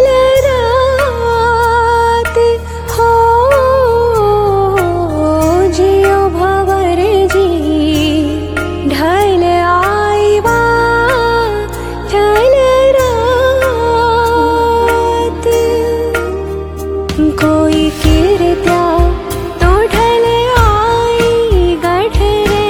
रात हो जियो भवर जी ढल आईवा ढल रात कोई कीर्त्या तो ढल आई गढ़ रे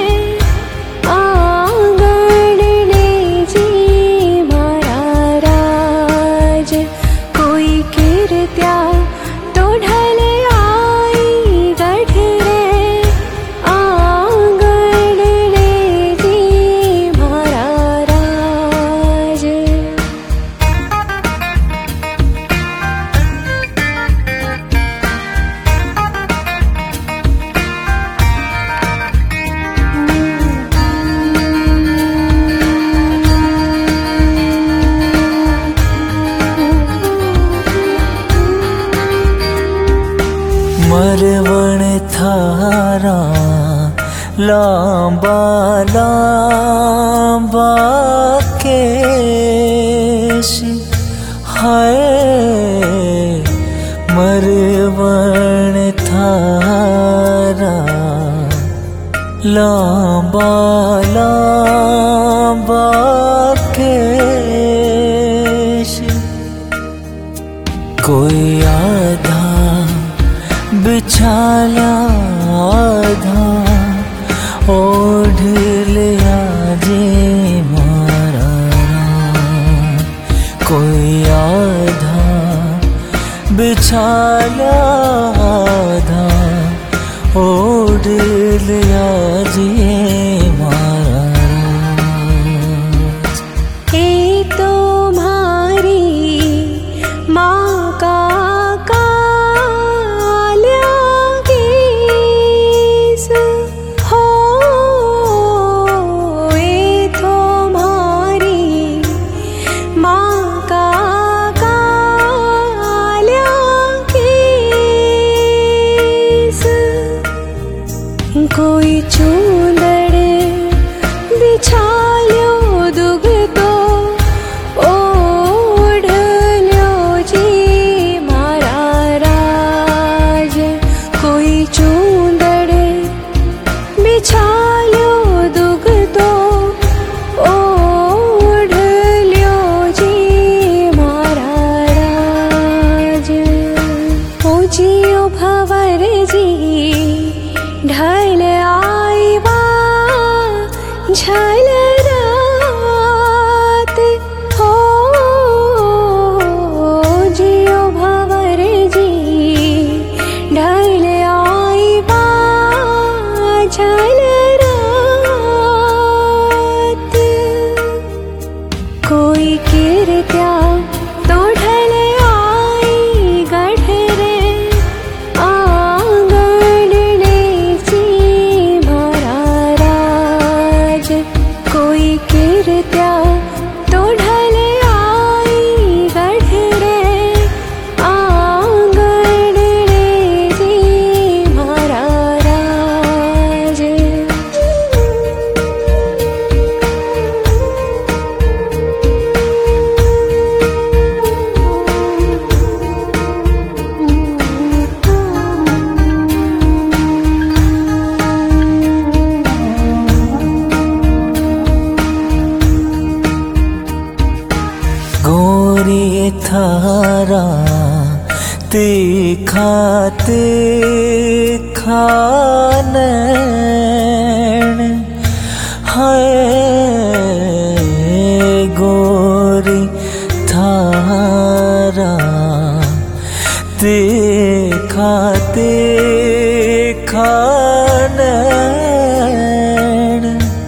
आंगण ने जी मारा राज कोई कीर्त्या तो ढल आई गढ़ रे आंगण ने जी मारा राज मरवण थारा लांबा लांबा केश हाय मरवण थारा लांबा लांबा केश कोई आधा बिछाला आधा ओढ़ लिया जे मारा राम कोई आधा बिछाला आधा ओढ़ लिया जे मारा राम ये तो मारी माँ का कोई चूंदड़ बिछा लो दुगतो ओढ़ लो जी मारा राज कोई चूंदड़ बिछा लो दुगतो ओढ़ लो जी मारा राज ओ जियो भवर जी ढल आईवा झल रात हो जियो भवर जी ढल आईवा झल रात कोई कीर्त्या तो ढल आई गढ़ रे आंगण ने जी मारा राज कोई कीर्त्या तो ढल आई गढ़ रे आंगण ने जी मारा राज गोरी थारा तीखा तीखा नैन हाय गोरी थारा तीखा तीखा नैन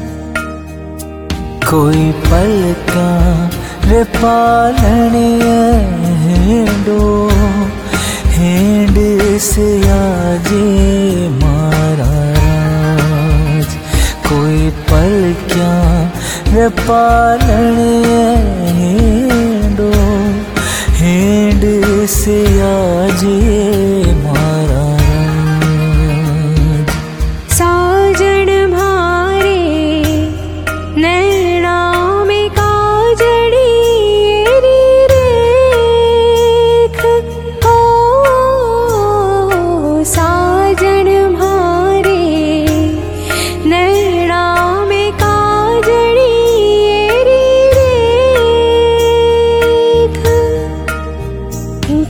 कोई पलका रे पालने हेंडो हेंड से आजे मारा राज कोई पल क्या रे पालने हेंडो हेंड से आजे मारा राज साजन भारे नैना में काजड़ी रे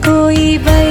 कोई बर